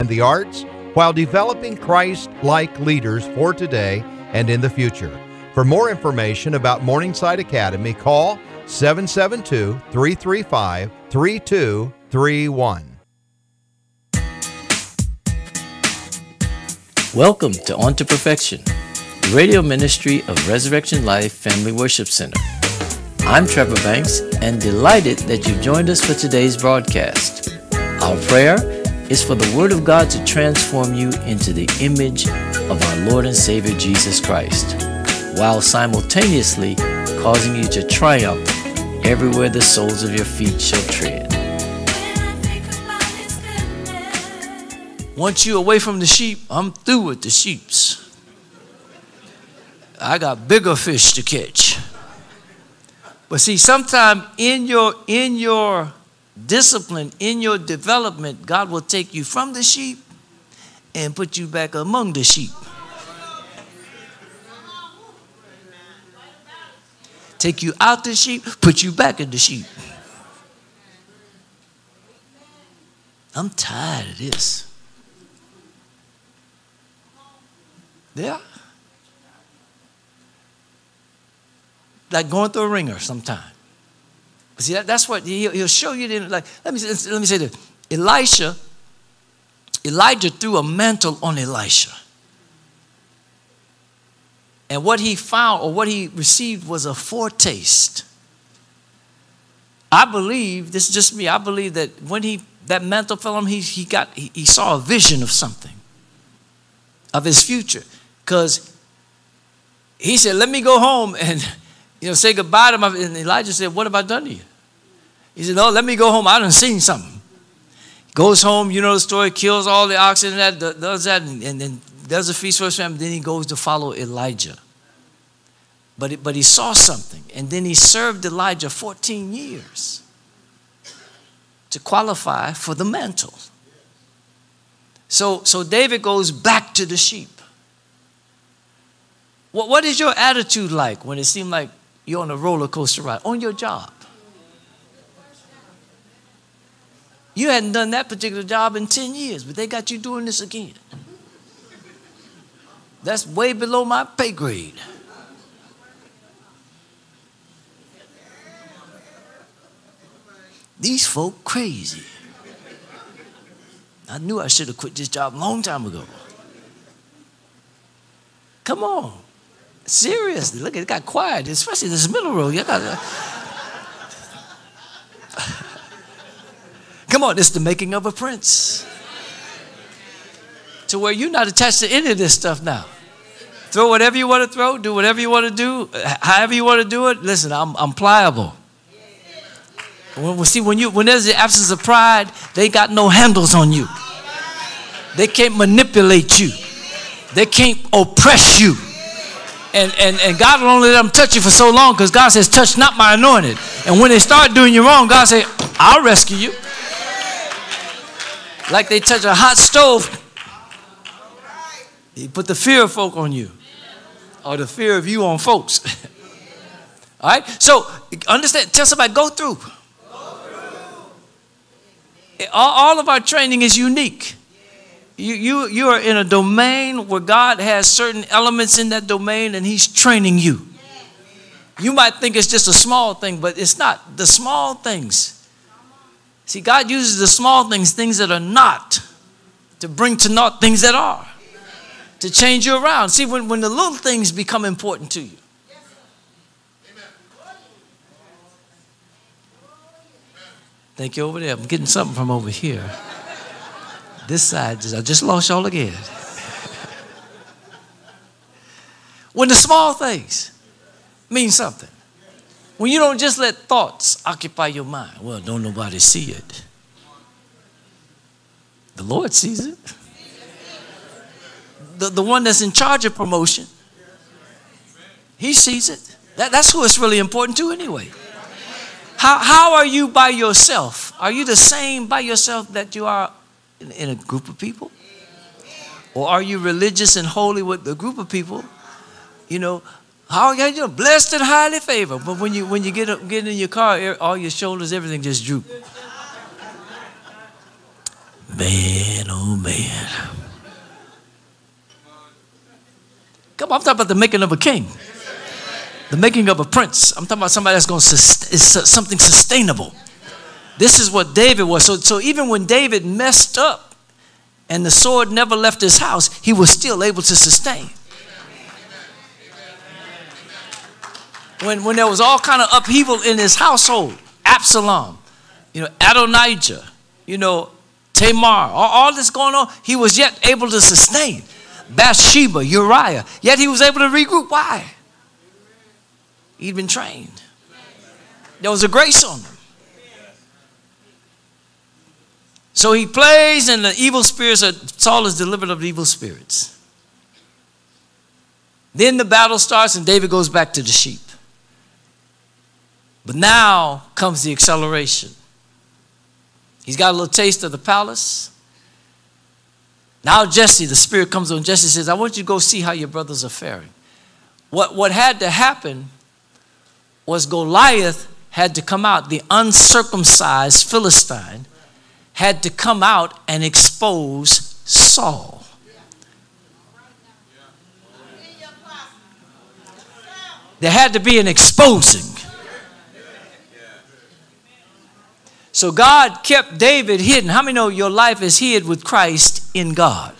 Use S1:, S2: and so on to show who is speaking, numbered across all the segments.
S1: and the arts while developing Christ-like leaders for today and in the future. For more information about Morningside Academy, call 772-335-3231.
S2: Welcome to On to Perfection, the radio ministry of Resurrection Life Family Worship Center. I'm Trevor Banks and delighted that you've joined us for today's broadcast. Our prayer is for the Word of God to transform you into the image of our Lord and Savior Jesus Christ, while simultaneously causing you to triumph everywhere the soles of your feet shall tread. Once you're away from the sheep, I'm through with the sheeps. I got bigger fish to catch. But see, sometime in your discipline, in your development, God will take you from the sheep and put you back among the sheep. Take you out the sheep, put you back in the sheep. I'm tired of this. Yeah. Like going through a ringer sometime. But see, that's what he'll show you. Like, let me say this. Elijah threw a mantle on Elisha. And what he found or what he received was a foretaste. I believe, this is just me, I believe that when that mantle fell on him, he saw a vision of something, of his future. Because he said, let me go home and say goodbye to my, and Elijah said, what have I done to you? He said, no, let me go home. I done seen something. Goes home, you know the story, kills all the oxen and does that, and then does a feast for his family. Then he goes to follow Elijah. But he saw something, and then he served Elijah 14 years to qualify for the mantle. So David goes back to the sheep. What is your attitude like when it seems like you're on a roller coaster ride on your job? You hadn't done that particular job in 10 years, but they got you doing this again. That's way below my pay grade. These folk crazy. I knew I should have quit this job a long time ago. Come on. Seriously, look, it got quiet, especially this middle row. Come on, it's the making of a prince. To where you're not attached to any of this stuff now. Throw whatever you want to throw, do whatever you want to do, however you want to do it. Listen, I'm pliable. When there's the absence of pride, they got no handles on you. They can't manipulate you. They can't oppress you. And God will only let them touch you for so long because God says, touch not my anointed. And when they start doing you wrong, God says, I'll rescue you. Like they touch a hot stove. He put the fear of folk on you. Or the fear of you on folks. All right? So, understand, tell somebody, go through. All of our training is unique. You are in a domain where God has certain elements in that domain and he's training you. You might think it's just a small thing, but it's not. The small things. See, God uses the small things that are not, to bring to naught things that are. To change you around. See, when the little things become important to you. Thank you over there. I'm getting something from over here. This side, I just lost y'all again. When the small things mean something. When you don't just let thoughts occupy your mind. Well, don't nobody see it. The Lord sees it. The one that's in charge of promotion, he sees it. That's who it's really important to anyway. How are you by yourself? Are you the same by yourself that you are in a group of people? Or are you religious and holy with the group of people? How are you blessed and highly favored? But when you get in your car, all your shoulders, everything just droop. Man, oh man. Come on, I'm talking about the making of a king. The making of a prince. I'm talking about somebody that's going to something sustainable. This is what David was. So even when David messed up and the sword never left his house, he was still able to sustain. When there was all kind of upheaval in his household, Absalom, Adonijah, Tamar, all this going on, he was yet able to sustain. Bathsheba, Uriah, yet he was able to regroup. Why? He'd been trained. There was a grace on him. So he plays, and the evil spirits, Saul is delivered of the evil spirits. Then the battle starts, and David goes back to the sheep. But now comes the acceleration. He's got a little taste of the palace. Now Jesse, the spirit comes on Jesse, says, I want you to go see how your brothers are faring. What had to happen was Goliath had to come out. The uncircumcised Philistine had to come out and expose Saul. There had to be an exposing. So God kept David hidden. How many know your life is hid with Christ in God?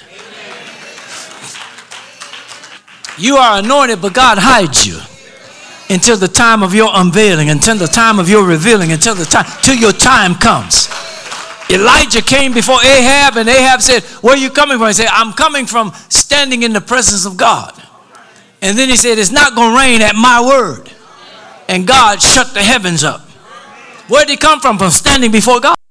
S2: You are anointed, but God hides you until the time of your unveiling, until the time of your revealing, till your time comes. Elijah came before Ahab, and Ahab said, where are you coming from? He said, I'm coming from standing in the presence of God. And then he said, it's not going to rain at my word. And God shut the heavens up. Where did he come from? From standing before God.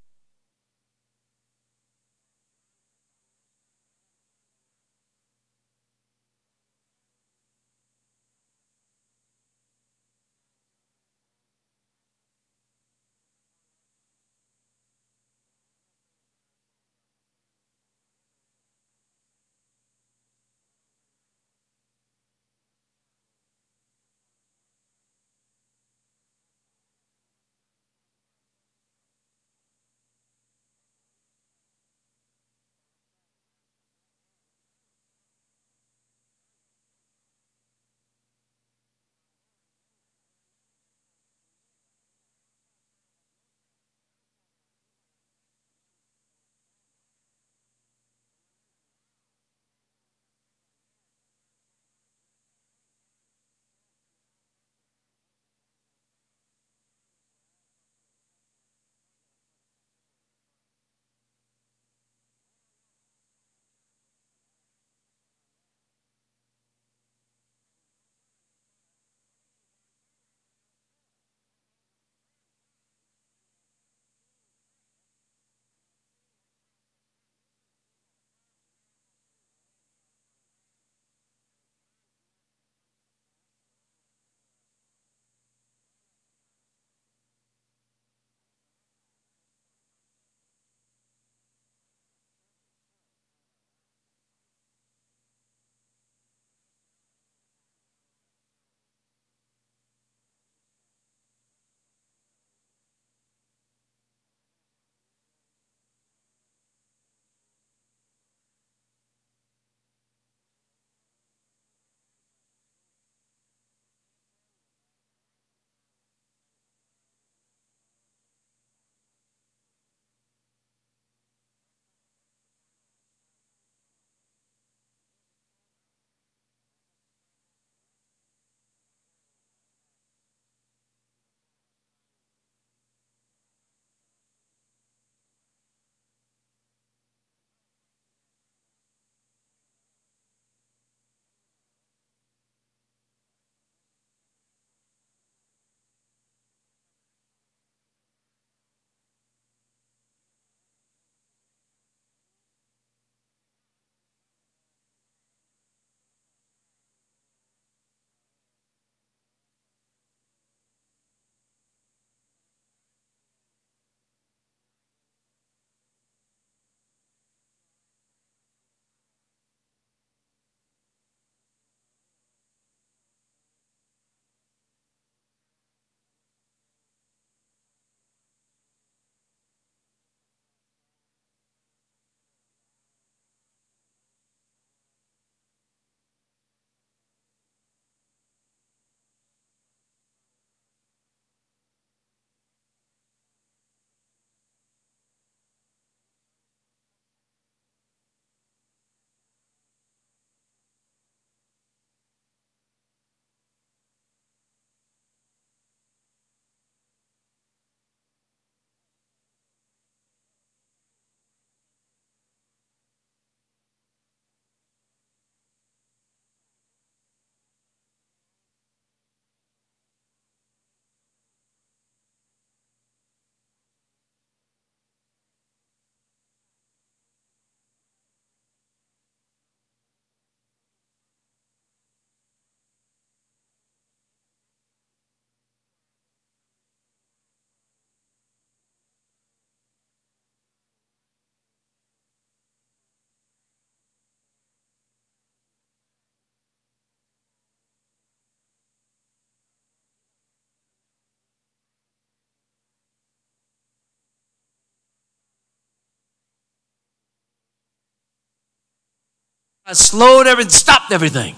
S2: slowed everything, stopped everything.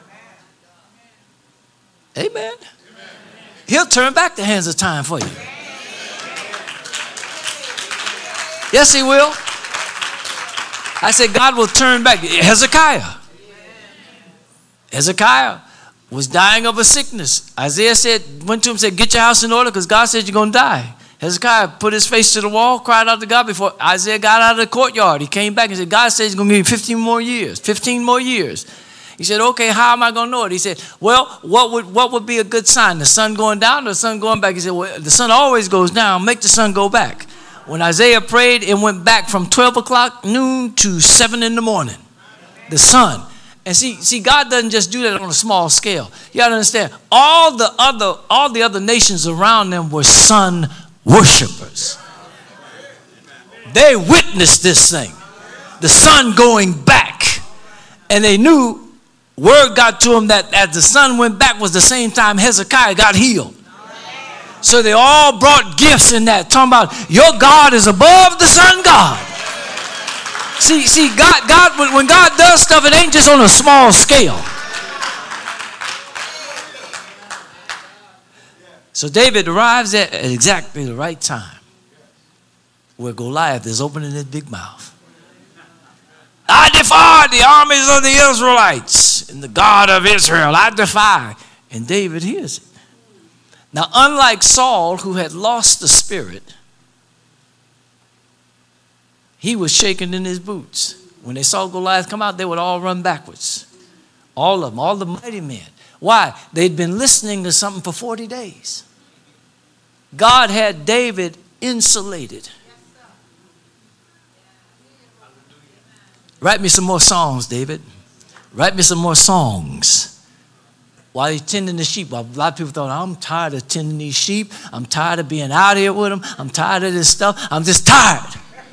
S2: Amen. He'll turn back the hands of time for you. Yes, he will. I said God will turn back. Hezekiah was dying of a sickness. Isaiah went to him and said, get your house in order because God said you're going to die. Hezekiah put his face to the wall, cried out to God. Before Isaiah got out of the courtyard, he came back and said, God says he's going to give you 15 more years. He said, okay, how am I going to know it? He said, well, what would be a good sign? The sun going down or the sun going back? He said, well, the sun always goes down. Make the sun go back. When Isaiah prayed, it went back from 12 o'clock noon to 7 in the morning. The sun. And see, God doesn't just do that on a small scale. You got to understand, all the other nations around them were sun worshipers. They witnessed this thing, the sun going back, and they knew. Word got to them that as the sun went back was the same time Hezekiah got healed. So they all brought gifts in that, talking about your God is above the sun god. See, God, when God does stuff, it ain't just on a small scale. So David arrives at exactly the right time where Goliath is opening his big mouth. I defy the armies of the Israelites and the God of Israel. I defy. And David hears it. Now, unlike Saul, who had lost the spirit, he was shaking in his boots. When they saw Goliath come out, they would all run backwards. All of them, all the mighty men. Why? They'd been listening to something for 40 days. God had David insulated. Write me some more songs, David. Write me some more songs. While he's tending the sheep, a lot of people thought, I'm tired of tending these sheep. I'm tired of being out here with them. I'm tired of this stuff. I'm just tired.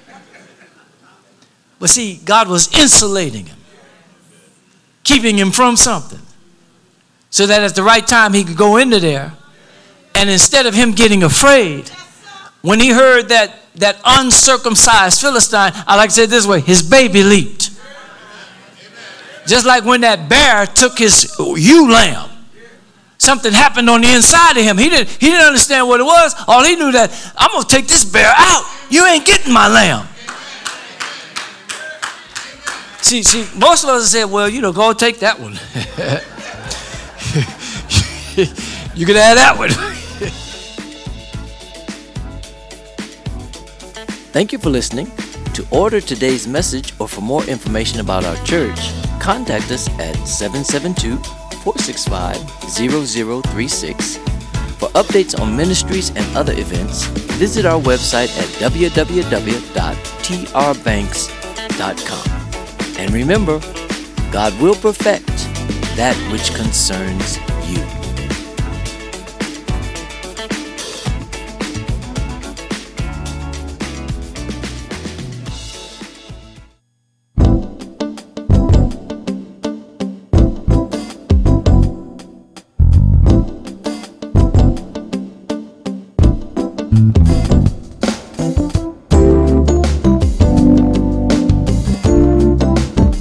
S2: But see, God was insulating him, keeping him from something, so that at the right time he could go into there. And instead of him getting afraid, when he heard that uncircumcised Philistine, I like to say it this way, his baby leaped. Just like when that bear took his ewe lamb. Something happened on the inside of him. He didn't understand what it was. All he knew that, I'm going to take this bear out. You ain't getting my lamb. See, most of us said, well, go take that one. You can have that one. Thank you for listening. To order today's message or for more information about our church, contact us at 772-465-0036. For updates on ministries and other events, visit our website at www.trbanks.com. And remember, God will perfect that which concerns you.